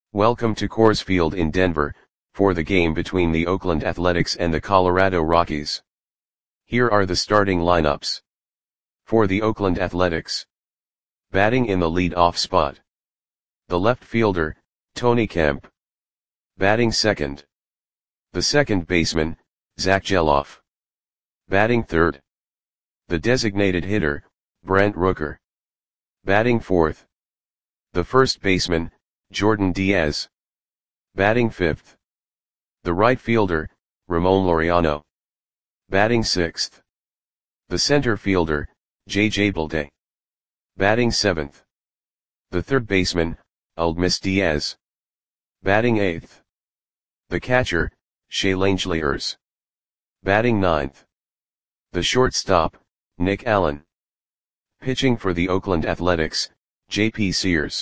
Welcome to Coors Field in Denver, for the game between the Oakland Athletics and the Colorado Rockies. Here are the starting lineups. For the Oakland Athletics. Batting in the lead-off spot. The left fielder, Tony Kemp. Batting second. The second baseman, Zack Gelof. Batting third. The designated hitter, Brent Rooker. Batting fourth. The first baseman, Jordan Diaz. Batting fifth. The right fielder, Ramon Laureano. Batting sixth. The center fielder, J.J. Bleday. Batting seventh. The third baseman, Aledmys Diaz. Batting eighth. The catcher, Shea Langeliers. Batting ninth. The shortstop, Nick Allen. Pitching for the Oakland Athletics, J.P. Sears.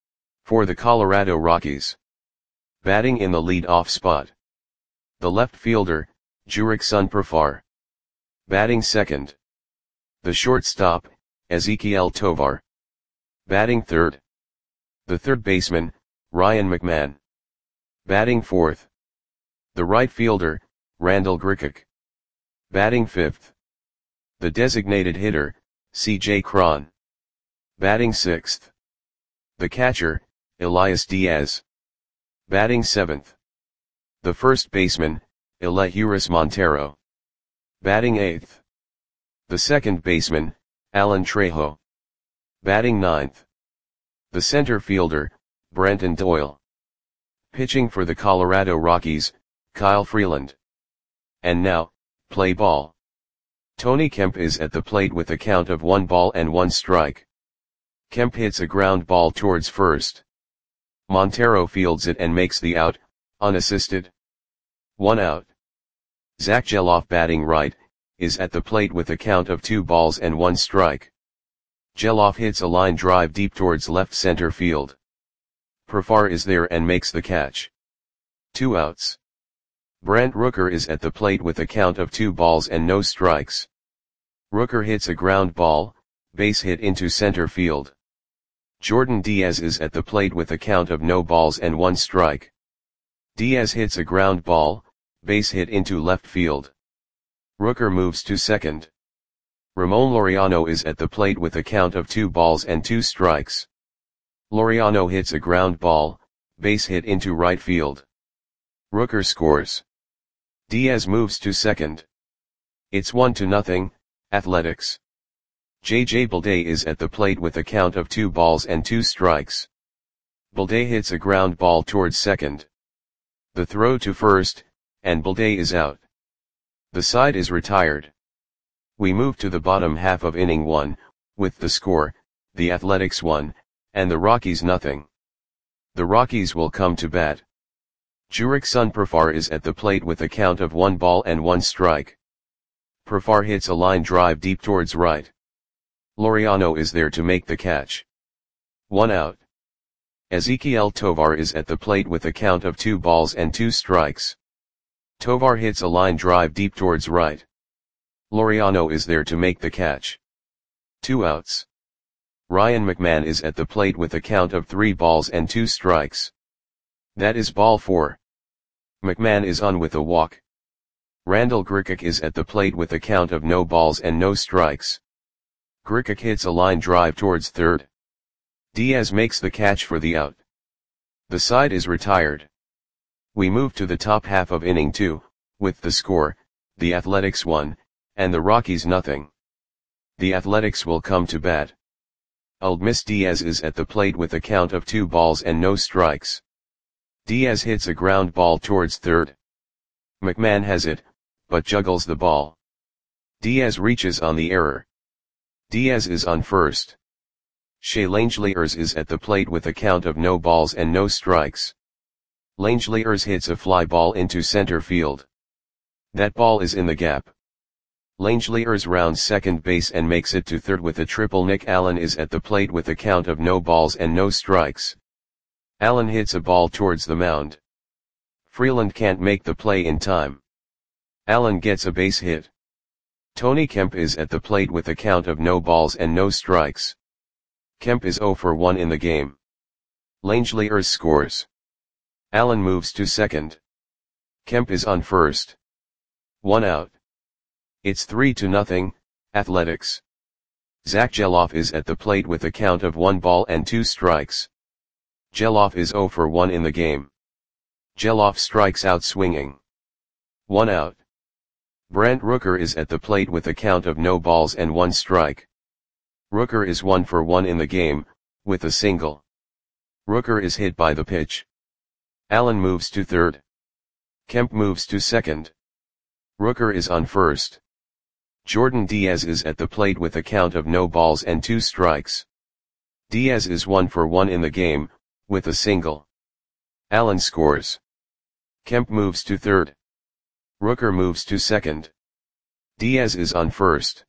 For the Colorado Rockies. Batting in the lead-off spot. The left fielder, Jurickson Profar. Batting second. The shortstop, Ezequiel Tovar. Batting third. The third baseman, Ryan McMahon. Batting fourth. The right fielder, Randal Grichuk. Batting fifth. The designated hitter, C.J. Cron. Batting sixth. The catcher, Elias Diaz. Batting seventh. The first baseman, Elehuris Montero. Batting eighth. The second baseman, Alan Trejo. Batting ninth. The center fielder, Brenton Doyle. Pitching for the Colorado Rockies, Kyle Freeland. And now, play ball. Tony Kemp is at the plate with a count of 1-1 strike. Kemp hits a ground ball towards first. Montero fields it and makes the out, unassisted. 1 out. Zack Gelof, batting right, is at the plate with a count of 2-1 strike. Gelof hits a line drive deep towards left center field. Profar is there and makes the catch. 2 outs. Brent Rooker is at the plate with a count of 2 strikes. Rooker hits a ground ball, base hit into center field. Jordan Diaz is at the plate with a count of 0-1 strike. Diaz hits a ground ball, base hit into left field. Rooker moves to second. Ramon Laureano is at the plate with a count of 2 strikes. Laureano hits a ground ball, base hit into right field. Rooker scores. Diaz moves to second. It's 1-0, Athletics. J.J. Bleday is at the plate with a count of 2 strikes. Bleday hits a ground ball towards second. The throw to first, and Bleday is out. The side is retired. We move to the bottom half of inning 1, with the score, the Athletics 1, and the Rockies 0. The Rockies will come to bat. Jurickson Profar is at the plate with a count of 1-1 strike. Profar hits a line drive deep towards right. Laureano is there to make the catch. 1 out. Ezequiel Tovar is at the plate with a count of 2 strikes. Tovar hits a line drive deep towards right. Laureano is there to make the catch. 2 outs. Ryan McMahon is at the plate with a count of 3 strikes. That is ball 4. McMahon is on with a walk. Randal Grichuk is at the plate with a count of 0 strikes. Grichuk hits a line drive towards third. Diaz makes the catch for the out. The side is retired. We move to the top half of inning 2, with the score, the Athletics 1, and the Rockies 0. The Athletics will come to bat. Aledmys Diaz is at the plate with a count of 2 strikes. Diaz hits a ground ball towards third. McMahon has it, but juggles the ball. Diaz reaches on the error. Diaz is on first. Shea Langeliers is at the plate with a count of 0 strikes. Langeliers hits a fly ball into center field. That ball is in the gap. Langeliers rounds second base and makes it to third with a triple. Nick Allen is at the plate with a count of 0 strikes. Allen hits a ball towards the mound. Freeland can't make the play in time. Allen gets a base hit. Tony Kemp is at the plate with a count of 0 strikes. Kemp is 0 for 1 in the game. Langeliers scores. Allen moves to second. Kemp is on first. 1 out. It's 3-0, Athletics. Zach Geloff is at the plate with a count of 1 ball and 2 strikes. Geloff is 0 for 1 in the game. Geloff strikes out swinging. 1 out. Brent Rooker is at the plate with a count of no balls and 1 strike. Rooker is 1 for 1 in the game, with a single. Rooker is hit by the pitch. Allen moves to third. Kemp moves to second. Rooker is on first. Jordan Diaz is at the plate with a count of no balls and 2 strikes. Diaz is 1 for 1 in the game, with a single. Allen scores. Kemp moves to third. Rooker moves to second. Diaz is on first.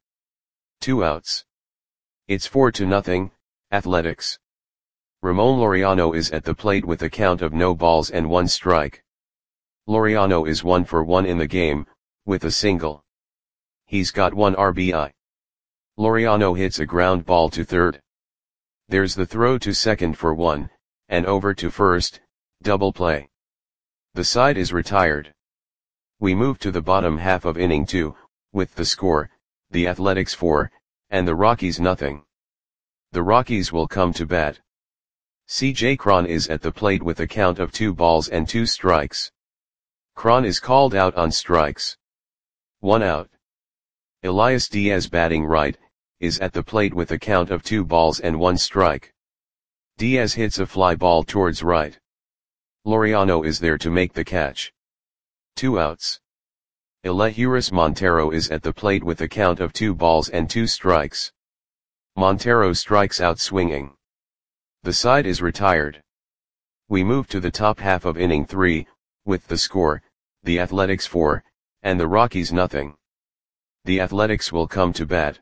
2 outs. It's 4-0, Athletics. Ramon Laureano is at the plate with a count of no balls and 1 strike. Laureano is 1 for 1 in the game, with a single. He's got 1 RBI. Laureano hits a ground ball to third. There's the throw to second for 1, and over to first, double play. The side is retired. We move to the bottom half of inning 2, with the score, the Athletics 4, and the Rockies nothing. The Rockies will come to bat. C.J. Cron is at the plate with a count of 2 balls and 2 strikes. Cron is called out on strikes. 1 out. Elias Diaz, batting right, is at the plate with a count of 2 balls and 1 strike. Diaz hits a fly ball towards right. Laureano is there to make the catch. 2 outs. Elehuris Montero is at the plate with a count of 2 balls and 2 strikes. Montero strikes out swinging. The side is retired. We move to the top half of inning 3, with the score, the Athletics 4, and the Rockies nothing. The Athletics will come to bat.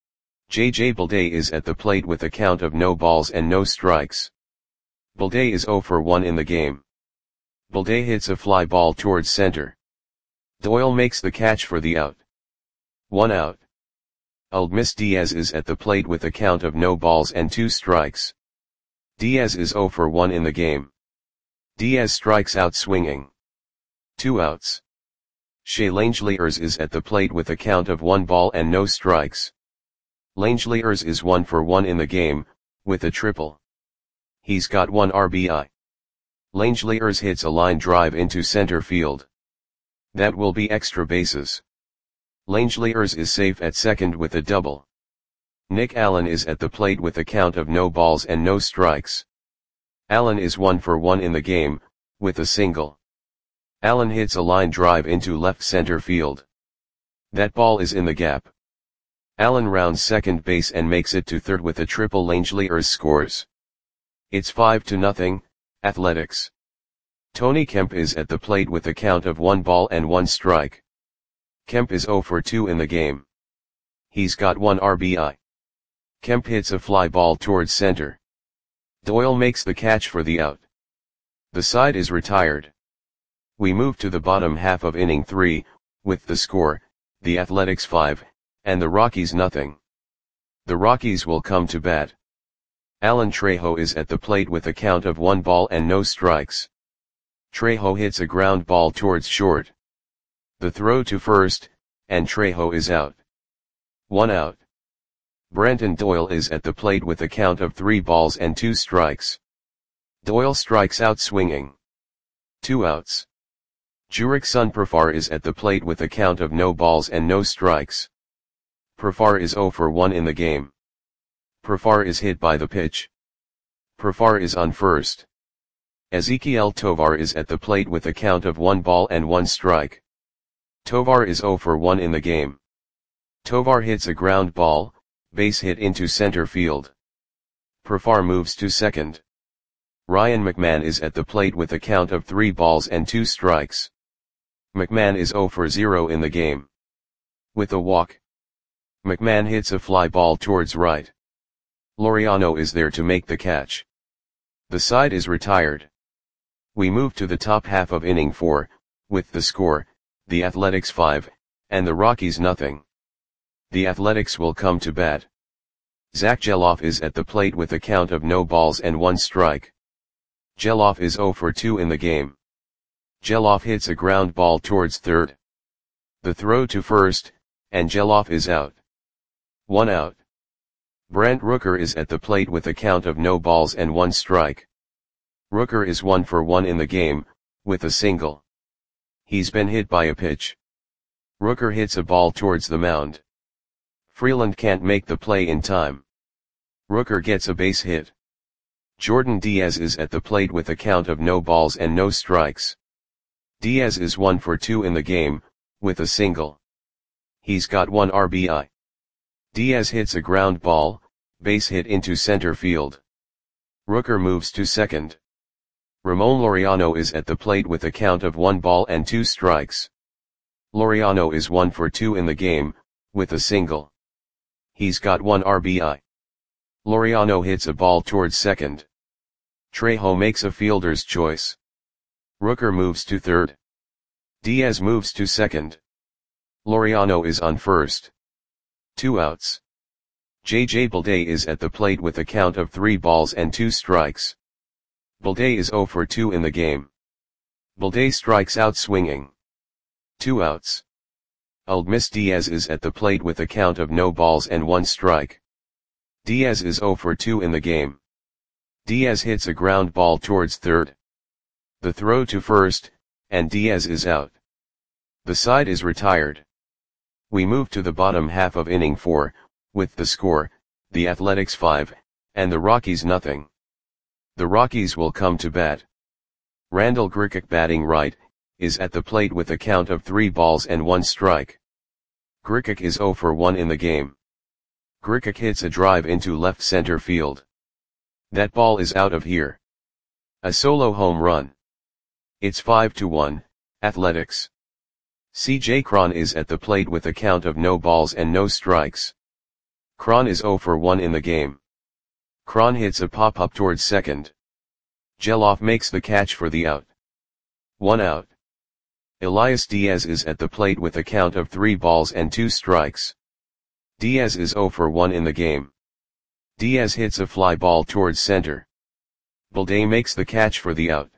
J.J. Bleday is at the plate with a count of no balls and no strikes. Bleday is 0 for 1 in the game. Bleday hits a fly ball towards center. Doyle makes the catch for the out. 1 out. Aledmys Diaz is at the plate with a count of no balls and 2 strikes. Diaz is 0 for 1 in the game. Diaz strikes out swinging. 2 outs. Shea Langeliers is at the plate with a count of 1 ball and no strikes. Langeliers is 1 for 1 in the game, with a triple. He's got 1 RBI. Langeliers hits a line drive into center field. That will be extra bases. Langeliers is safe at second with a double. Nick Allen is at the plate with a count of no balls and no strikes. Allen is 1 for 1 in the game, with a single. Allen hits a line drive into left center field. That ball is in the gap. Allen rounds second base and makes it to third with a triple. Langeliers scores. It's 5-0, Athletics. Tony Kemp is at the plate with a count of 1 ball and 1 strike. Kemp is 0 for 2 in the game. He's got 1 RBI. Kemp hits a fly ball towards center. Doyle makes the catch for the out. The side is retired. We move to the bottom half of inning 3, with the score, the Athletics 5, and the Rockies nothing. The Rockies will come to bat. Alan Trejo is at the plate with a count of 1 ball and no strikes. Trejo hits a ground ball towards short. The throw to first, and Trejo is out. 1 out. Brenton Doyle is at the plate with a count of 3 balls and 2 strikes. Doyle strikes out swinging. 2 outs. Jurickson Profar is at the plate with a count of no balls and no strikes. Profar is 0 for 1 in the game. Profar is hit by the pitch. Profar is on first. Ezequiel Tovar is at the plate with a count of 1 ball and 1 strike. Tovar is 0 for 1 in the game. Tovar hits a ground ball, base hit into center field. Profar moves to second. Ryan McMahon is at the plate with a count of 3 balls and 2 strikes. McMahon is 0 for 0 in the game. With a walk. McMahon hits a fly ball towards right. Laureano is there to make the catch. The side is retired. We move to the top half of inning 4, with the score, the Athletics 5, and the Rockies nothing. The Athletics will come to bat. Zach Geloff is at the plate with a count of no balls and 1 strike. Geloff is 0 for 2 in the game. Geloff hits a ground ball towards third. The throw to first, and Geloff is out. 1 out. Brandt Rooker is at the plate with a count of no balls and 1 strike. Rooker is 1 for 1 in the game, with a single. He's been hit by a pitch. Rooker hits a ball towards the mound. Freeland can't make the play in time. Rooker gets a base hit. Jordan Diaz is at the plate with a count of no balls and no strikes. Diaz is 1 for 2 in the game, with a single. He's got 1 RBI. Diaz hits a ground ball, base hit into center field. Rooker moves to second. Ramon Laureano is at the plate with a count of 1 ball and 2 strikes. Laureano is 1 for 2 in the game, with a single. He's got 1 RBI. Laureano hits a ball towards second. Trejo makes a fielder's choice. Rooker moves to third. Diaz moves to second. Laureano is on first. 2 outs. JJ Bleday is at the plate with a count of 3 balls and 2 strikes. Bleday is 0 for 2 in the game. Bleday strikes out swinging. 2 outs. Aledmys Diaz is at the plate with a count of no balls and 1 strike. Diaz is 0 for 2 in the game. Diaz hits a ground ball towards third. The throw to first, and Diaz is out. The side is retired. We move to the bottom half of inning 4, with the score, the Athletics 5, and the Rockies nothing. The Rockies will come to bat. Randall Grichuk, batting right, is at the plate with a count of 3 balls and 1 strike. Grichuk is 0 for 1 in the game. Grichuk hits a drive into left center field. That ball is out of here. A solo home run. It's 5-1, Athletics. CJ Cron is at the plate with a count of no balls and no strikes. Cron is 0 for 1 in the game. Cron hits a pop-up towards second. Geloff makes the catch for the out. 1 out. Elias Diaz is at the plate with a count of 3 balls and 2 strikes. Diaz is 0 for 1 in the game. Diaz hits a fly ball towards center. Bleday makes the catch for the out.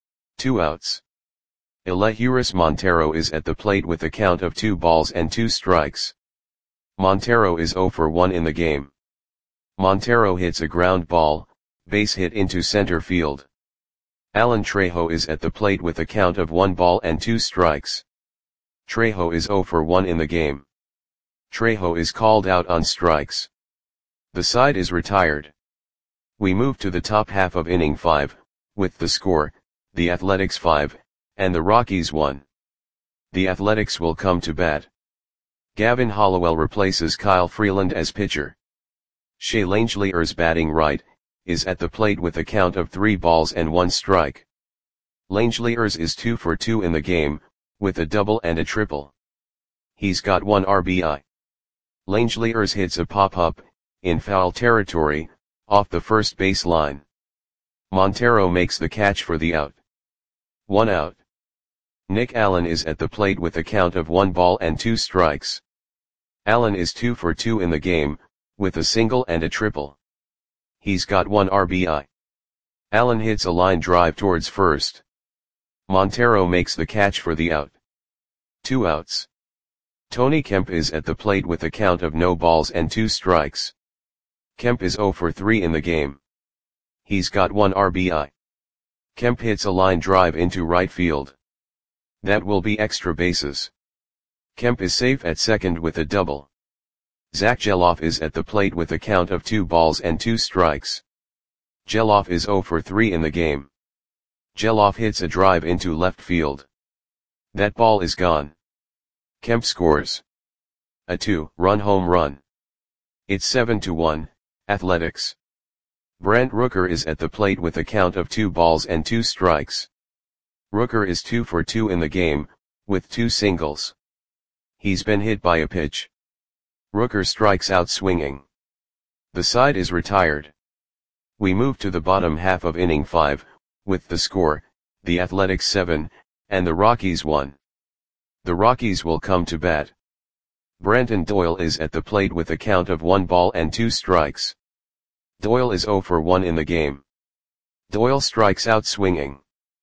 2 outs. Elehuris Montero is at the plate with a count of 2 balls and 2 strikes. Montero is 0 for 1 in the game. Montero hits a ground ball, base hit into center field. Alan Trejo is at the plate with a count of 1 ball and 2 strikes. Trejo is 0 for 1 in the game. Trejo is called out on strikes. The side is retired. We move to the top half of inning 5, with the score, the Athletics 5, and the Rockies 1. The Athletics will come to bat. Gavin Hollowell replaces Kyle Freeland as pitcher. Shea Langeliers, batting right, is at the plate with a count of 3 balls and 1 strike. Langeliers is 2 for 2 in the game, with a double and a triple. He's got 1 RBI. Langeliers hits a pop-up, in foul territory, off the first base line. Montero makes the catch for the out. 1 out. Nick Allen is at the plate with a count of 1 ball and 2 strikes. Allen is 2 for 2 in the game, with a single and a triple. He's got 1 RBI. Allen hits a line drive towards first. Montero makes the catch for the out. 2 outs. Tony Kemp is at the plate with a count of no balls and 2 strikes. Kemp is 0 for 3 in the game. He's got 1 RBI. Kemp hits a line drive into right field. That will be extra bases. Kemp is safe at second with a double. Zach Geloff is at the plate with a count of 2 balls and 2 strikes. Geloff is 0 for 3 in the game. Geloff hits a drive into left field. That ball is gone. Kemp scores a 2-run home run. It's 7-1, Athletics. Brandt Rooker is at the plate with a count of 2 balls and 2 strikes. Rooker is 2 for 2 in the game, with 2 singles. He's been hit by a pitch. Rooker strikes out swinging. The side is retired. We move to the bottom half of inning 5, with the score, the Athletics 7, and the Rockies 1. The Rockies will come to bat. Brenton Doyle is at the plate with a count of 1 ball and 2 strikes. Doyle is 0 for 1 in the game. Doyle strikes out swinging.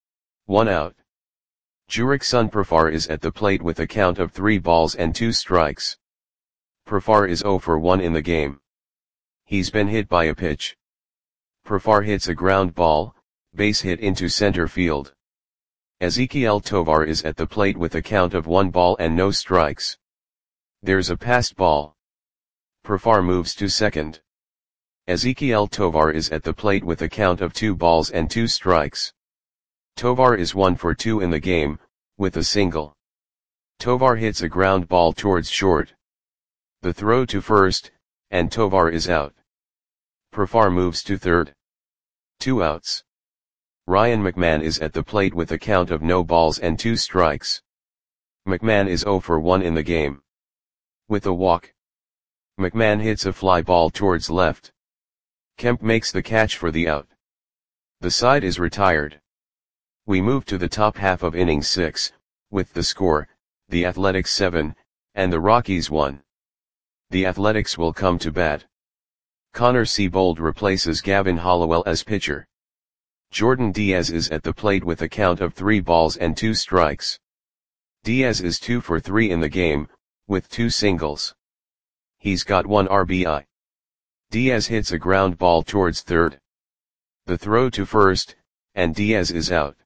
1 out. Jurickson Profar is at the plate with a count of 3 balls and 2 strikes. Profar is 0 for 1 in the game. He's been hit by a pitch. Profar hits a ground ball, base hit into center field. Ezequiel Tovar is at the plate with a count of 1 ball and no strikes. There's a passed ball. Profar moves to second. Ezequiel Tovar is at the plate with a count of 2 balls and 2 strikes. Tovar is 1 for 2 in the game, with a single. Tovar hits a ground ball towards short. The throw to first, and Tovar is out. Profar moves to third. 2 outs. Ryan McMahon is at the plate with a count of no balls and 2 strikes. McMahon is 0 for 1 in the game. With a walk. McMahon hits a fly ball towards left. Kemp makes the catch for the out. The side is retired. We move to the top half of inning 6, with the score, the Athletics 7, and the Rockies 1. The Athletics will come to bat. Connor Seabold replaces Gavin Hollowell as pitcher. Jordan Diaz is at the plate with a count of 3 balls and 2 strikes. Diaz is 2 for 3 in the game, with 2 singles. He's got 1 RBI. Diaz hits a ground ball towards third. The throw to first, and Diaz is out.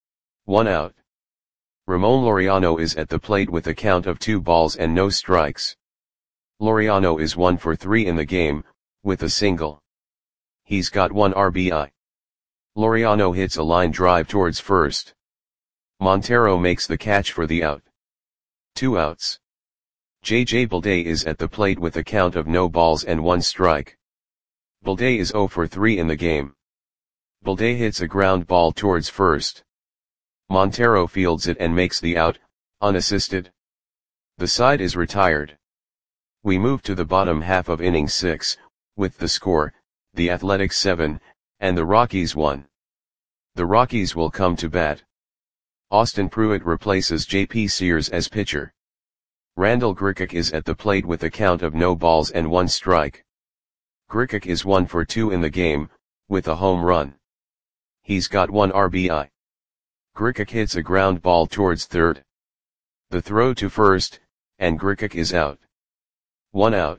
1 out. Ramon Laureano is at the plate with a count of 2 balls and no strikes. Laureano is 1 for 3 in the game, with a single. He's got 1 RBI. Laureano hits a line drive towards first. Montero makes the catch for the out. 2 outs. JJ Bleday is at the plate with a count of no balls and 1 strike. Bleday is 0 for 3 in the game. Bleday hits a ground ball towards first. Montero fields it and makes the out, unassisted. The side is retired. We move to the bottom half of inning 6, with the score, the Athletics 7, and the Rockies 1. The Rockies will come to bat. Austin Pruitt replaces J.P. Sears as pitcher. Randall Grichuk is at the plate with a count of no balls and 1 strike. Grichuk is 1 for 2 in the game, with a home run. He's got 1 RBI. Grichuk hits a ground ball towards third. The throw to first, and Grichuk is out. 1 out.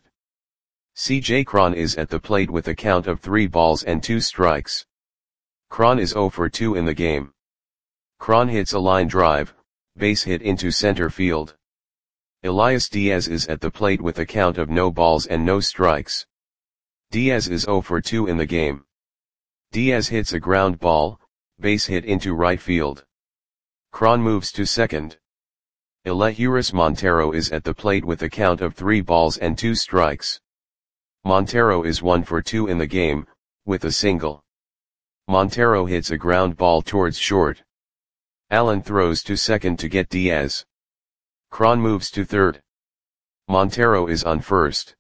C.J. Cron is at the plate with a count of 3 balls and 2 strikes. Cron is 0 for 2 in the game. Cron hits a line drive, base hit into center field. Elias Diaz is at the plate with a count of no balls and no strikes. Diaz is 0 for 2 in the game. Diaz hits a ground ball, base hit into right field. Cron moves to second. Elehuris Montero is at the plate with a count of 3 balls and 2 strikes. Montero is 1 for 2 in the game, with a single. Montero hits a ground ball towards short. Allen throws to second to get Diaz. Cron moves to third. Montero is on first.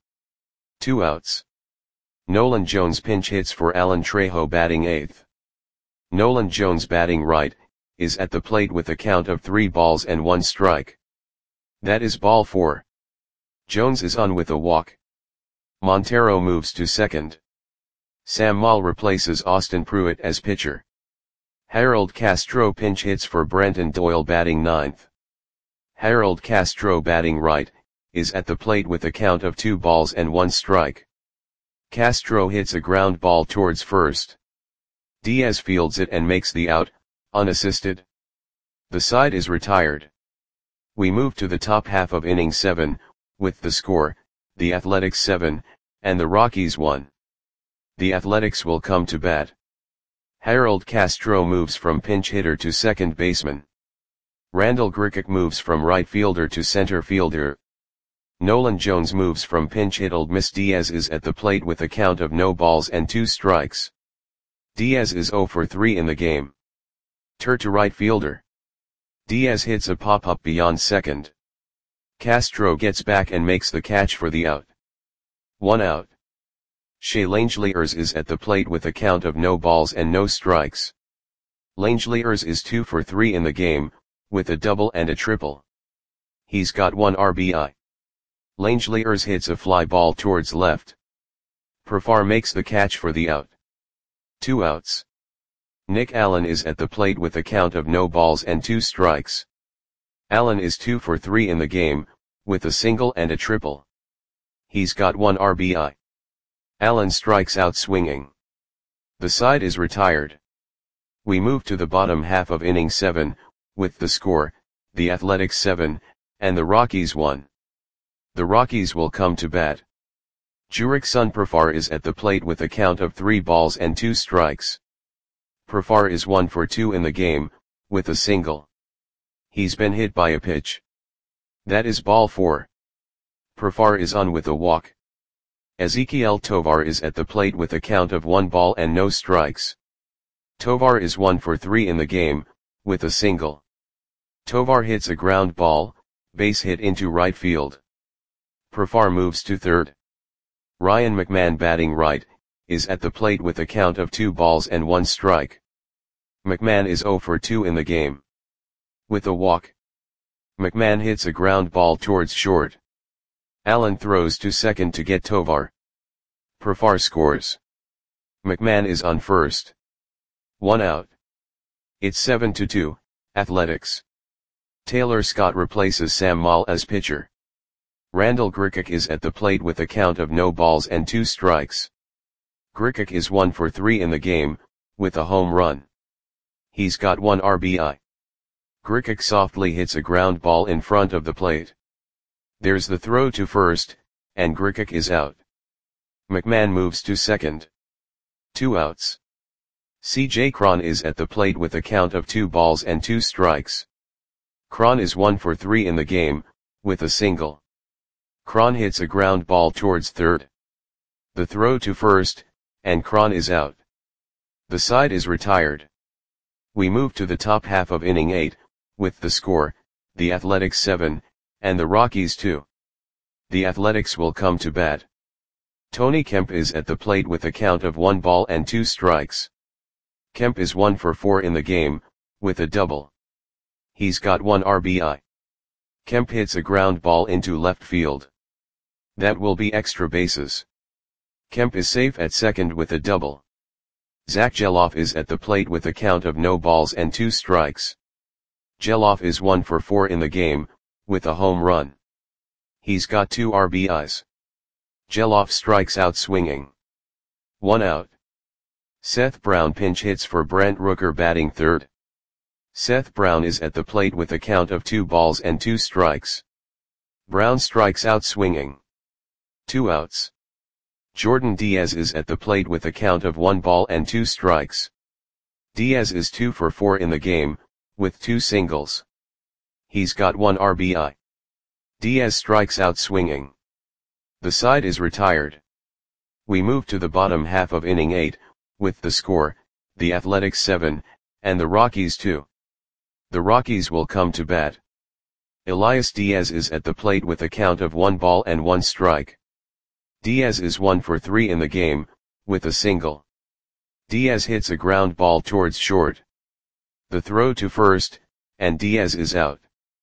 2 outs. Nolan Jones pinch hits for Alan Trejo batting 8th. Nolan Jones batting right, is at the plate with a count of 3 balls and 1 strike. That is ball 4. Jones is on with a walk. Montero moves to second. Sam Moll replaces Austin Pruitt as pitcher. Harold Castro pinch hits for Brenton Doyle batting 9th. Harold Castro batting right, is at the plate with a count of 2 balls and 1 strike. Castro hits a ground ball towards first. Diaz fields it and makes the out, unassisted. The side is retired. We move to the top half of inning 7, with the score, the Athletics 7, and the Rockies 1. The Athletics will come to bat. Harold Castro moves from pinch hitter to second baseman. Randall Grichuk moves from right fielder to center fielder. Nolan Jones moves from pinch hit. Old Miss Diaz is at the plate with a count of no balls and 2 strikes. Diaz is 0 for 3 in the game. Turn to right fielder. Diaz hits a pop-up beyond second. Castro gets back and makes the catch for the out. 1 out. Shea Langeliers is at the plate with a count of no balls and no strikes. Langeliers is 2 for 3 in the game, with a double and a triple. He's got 1 RBI. Langeliers hits a fly ball towards left. Profar makes the catch for the out. 2 outs. Nick Allen is at the plate with a count of no balls and 2 strikes. Allen is 2 for 3 in the game, with a single and a triple. He's got 1 RBI. Allen strikes out swinging. The side is retired. We move to the bottom half of inning 7, with the score, the Athletics 7, and the Rockies 1. The Rockies will come to bat. Jurickson Profar is at the plate with a count of 3 balls and 2 strikes. Profar is 1 for 2 in the game, with a single. He's been hit by a pitch. That is ball 4. Profar is on with a walk. Ezequiel Tovar is at the plate with a count of 1 ball and no strikes. Tovar is 1 for 3 in the game, with a single. Tovar hits a ground ball, base hit into right field. Profar moves to third. Ryan McMahon, batting right, is at the plate with a count of 2 balls and 1 strike. McMahon is 0 for 2 in the game. With a walk. McMahon hits a ground ball towards short. Allen throws to second to get Tovar. Profar scores. McMahon is on first. 1 out. It's 7-2, Athletics. Taylor Scott replaces Sam Moll as pitcher. Randall Grichuk is at the plate with a count of no balls and 2 strikes. Grichuk is 1 for 3 in the game, with a home run. He's got 1 RBI. Grichuk softly hits a ground ball in front of the plate. There's the throw to first, and Grichuk is out. McMahon moves to second. 2 outs. C.J. Cron is at the plate with a count of 2 balls and 2 strikes. Cron is 1 for 3 in the game, with a single. Cron hits a ground ball towards third. The throw to first, and Cron is out. The side is retired. We move to the top half of inning 8, with the score, the Athletics 7, and the Rockies 2. The Athletics will come to bat. Tony Kemp is at the plate with a count of 1 ball and 2 strikes. Kemp is 1 for 4 in the game, with a double. He's got 1 RBI. Kemp hits a ground ball into left field. That will be extra bases. Kemp is safe at second with a double. Zach Geloff is at the plate with a count of no balls and 2 strikes. Geloff is 1 for 4 in the game, with a home run. He's got 2 RBIs. Geloff strikes out swinging. 1 out. Seth Brown pinch hits for Brent Rooker, batting third. Seth Brown is at the plate with a count of 2 balls and 2 strikes. Brown strikes out swinging. 2 outs. Jordan Diaz is at the plate with a count of 1 ball and 2 strikes. Diaz is 2 for 4 in the game, with 2 singles. He's got 1 RBI. Diaz strikes out swinging. The side is retired. We move to the bottom half of inning 8, with the score, the Athletics 7, and the Rockies 2. The Rockies will come to bat. Elias Diaz is at the plate with a count of 1 ball and 1 strike. Diaz is 1 for 3 in the game, with a single. Diaz hits a ground ball towards short. The throw to first, and Diaz is out.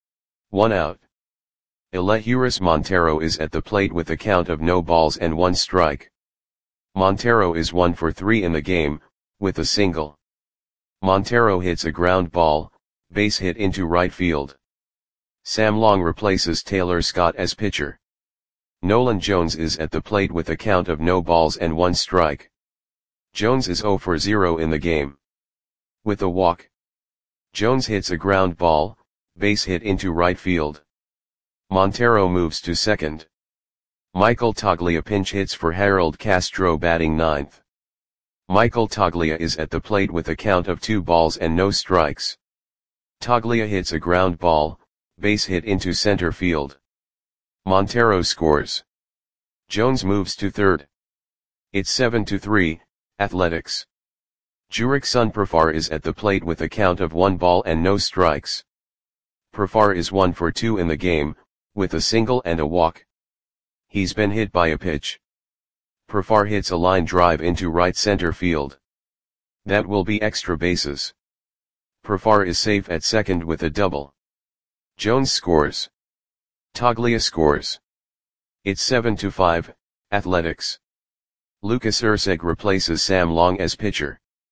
1 out. Elehuris Montero is at the plate with a count of no balls and 1 strike. Montero is 1 for 3 in the game, with a single. Montero hits a ground ball, base hit into right field. Sam Long replaces Taylor Scott as pitcher. Nolan Jones is at the plate with a count of no balls and 1 strike. Jones is 0 for 0 in the game. With a walk. Jones hits a ground ball, base hit into right field. Montero moves to second. Michael Toglia pinch hits for Harold Castro, batting ninth. Michael Toglia is at the plate with a count of 2 balls and no strikes. Toglia hits a ground ball, base hit into center field. Montero scores. Jones moves to third. It's 7-3, Athletics. Jurickson Profar is at the plate with a count of 1 ball and no strikes. Profar is 1 for 2 in the game, with a single and a walk. He's been hit by a pitch. Profar hits a line drive into right center field. That will be extra bases. Profar is safe at second with a double. Jones scores. Toglia scores. It's 7-5, Athletics. Lucas Erceg replaces Sam Long as pitcher.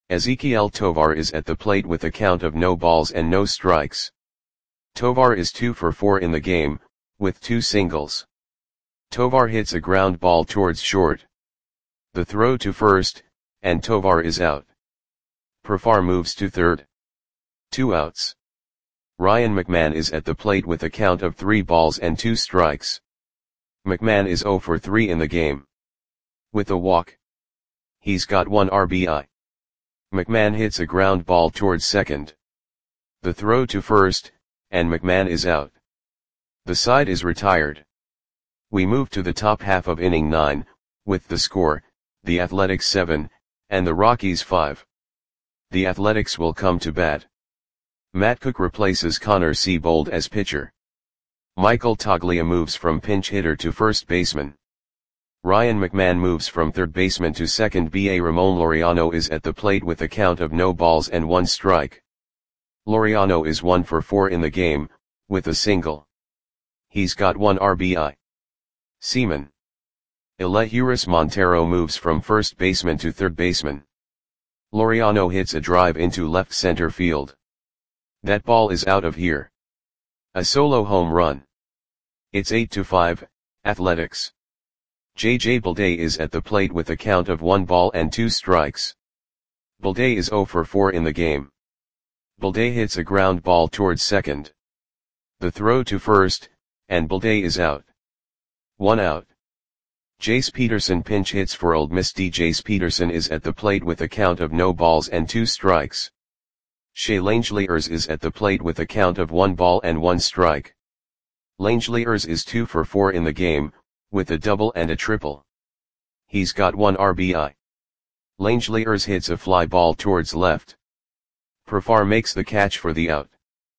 Ezequiel Tovar is at the plate with a count of no balls and no strikes. Tovar is 2 for 4 in the game, with 2 singles. Tovar hits a ground ball towards short. The throw to first, and Tovar is out. Profar moves to third. 2 outs. Ryan McMahon is at the plate with a count of 3 balls and 2 strikes. McMahon is 0 for 3 in the game. With a walk. He's got 1 RBI. McMahon hits a ground ball towards second. The throw to first, and McMahon is out. The side is retired. We move to the top half of inning 9, with the score, the Athletics 7, and the Rockies 5. The Athletics will come to bat. Matt Cook replaces Connor Seabold as pitcher. Michael Toglia moves from pinch hitter to first baseman. Ryan McMahon moves from third baseman to second. Ramon Laureano is at the plate with a count of no balls and 1 strike. Laureano is 1 for 4 in the game, with a single. He's got 1 RBI. Seaman. Elehuris Montero moves from first baseman to third baseman. Laureano hits a drive into left center field. That ball is out of here. A solo home run. It's 8-5, Athletics. JJ Bleday is at the plate with a count of 1 ball and 2 strikes. Bleday is 0 for 4 in the game. Bleday hits a ground ball towards second. The throw to first, and Bleday is out. 1 out. Jace Peterson pinch hits for Ole Miss. Jace Peterson is at the plate with a count of no balls and 2 strikes. Shea Langeliers is at the plate with a count of 1 ball and 1 strike. Langeliers is 2 for 4 in the game, with a double and a triple. He's got 1 RBI. Langeliers hits a fly ball towards left. Profar makes the catch for the out.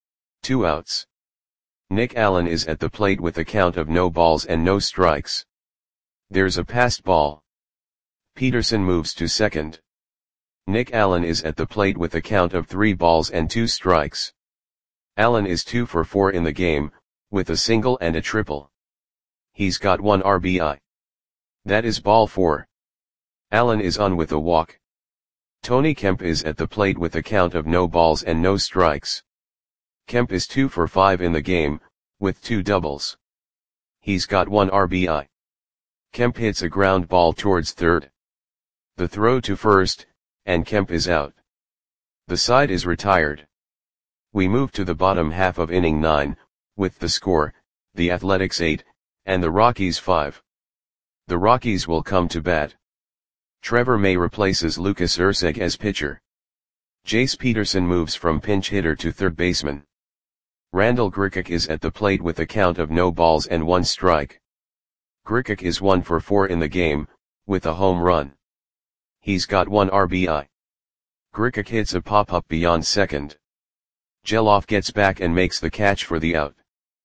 2 outs. Nick Allen is at the plate with a count of no balls and no strikes. There's a passed ball. Peterson moves to second. Nick Allen is at the plate with a count of 3 balls and 2 strikes. Allen is 2 for 4 in the game, with a single and a triple. He's got 1 RBI. That is ball 4. Allen is on with a walk. Tony Kemp is at the plate with a count of no balls and no strikes. Kemp is 2 for 5 in the game, with 2 doubles. He's got 1 RBI. Kemp hits a ground ball towards third. The throw to first, and Kemp is out. The side is retired. We move to the bottom half of inning 9, with the score, the Athletics 8, and the Rockies 5. The Rockies will come to bat. Trevor May replaces Lucas Erceg as pitcher. Jace Peterson moves from pinch hitter to third baseman. Randall Grichuk is at the plate with a count of no balls and 1 strike. Grichuk is 1 for 4 in the game, with a home run. He's got 1 RBI. Grichuk hits a pop-up beyond second. Geloff gets back and makes the catch for the out.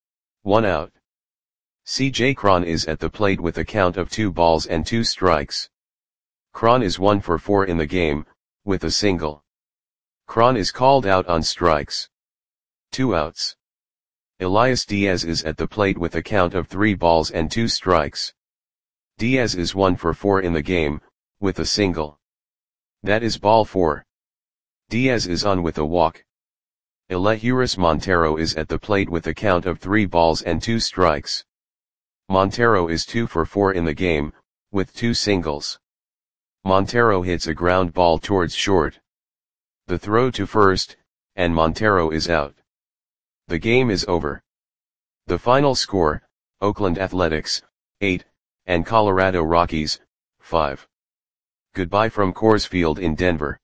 1 out. C.J. Cron is at the plate with a count of 2 balls and 2 strikes. Cron is 1 for 4 in the game, with a single. Cron is called out on strikes. 2 outs. Elias Diaz is at the plate with a count of 3 balls and 2 strikes. Diaz is 1 for 4 in the game, with a single. That is ball 4. Diaz is on with a walk. Elehuris Montero is at the plate with a count of 3 balls and 2 strikes. Montero is 2 for 4 in the game, with 2 singles. Montero hits a ground ball towards short. The throw to first, and Montero is out. The game is over. The final score, Oakland Athletics, 8, and Colorado Rockies, 5. Goodbye from Coors Field in Denver.